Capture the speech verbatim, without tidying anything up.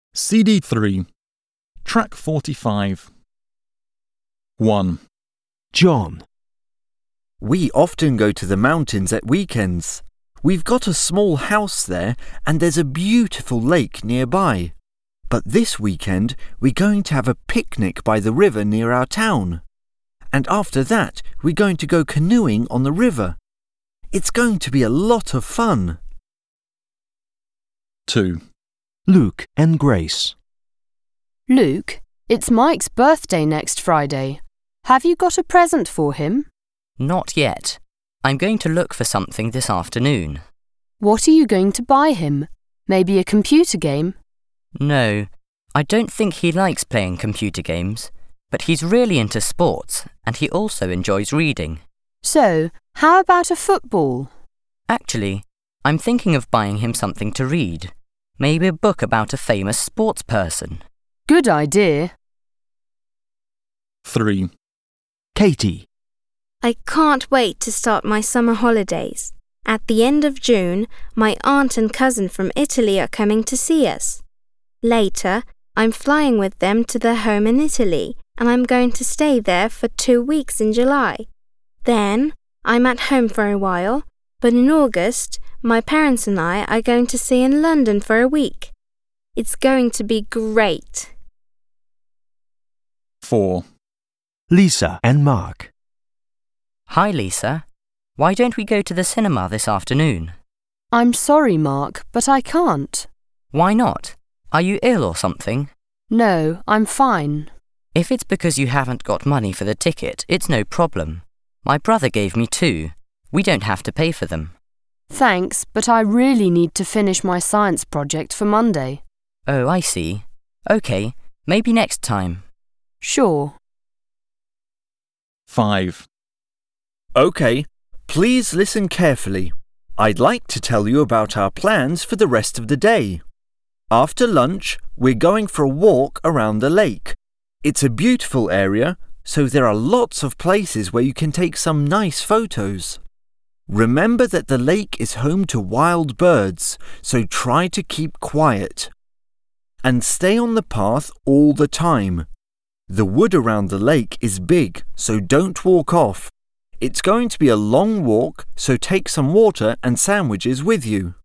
C D three, Track forty-five. one. John. We often go to the mountains at weekends. We've got a small house there and there's a beautiful lake nearby. But this weekend we're going to have a picnic by the river near our town. And after that we're going to go canoeing on the river. It's going to be a lot of fun. two. Luke and Grace. Luke, it's Mike's birthday next Friday. Have you got a present for him? Not yet. I'm going to look for something this afternoon. What are you going to buy him? Maybe a computer game? No, I don't think he likes playing computer games, but he's really into sports and he also enjoys reading. So, how about a football? Actually, I'm thinking of buying him something to read. Maybe a book about a famous sports person. Good idea. three. Katie. I can't wait to start my summer holidays. At the end of June, my aunt and cousin from Italy are coming to see us. Later, I'm flying with them to their home in Italy, and I'm going to stay there for two weeks in July. Then, I'm at home for a while, but in August, my parents and I are going to stay in London for a week. It's going to be great. four. Lisa and Mark. Hi, Lisa. Why don't we go to the cinema this afternoon? I'm sorry, Mark, but I can't. Why not? Are you ill or something? No, I'm fine. If it's because you haven't got money for the ticket, it's no problem. My brother gave me two. We don't have to pay for them. Thanks, but I really need to finish my science project for Monday. Oh, I see. OK, maybe next time. Sure. five. OK, please listen carefully. I'd like to tell you about our plans for the rest of the day. After lunch, we're going for a walk around the lake. It's a beautiful area, so there are lots of places where you can take some nice photos. Remember that the lake is home to wild birds, so try to keep quiet. And stay on the path all the time. The wood around the lake is big, so don't walk off. It's going to be a long walk, so take some water and sandwiches with you.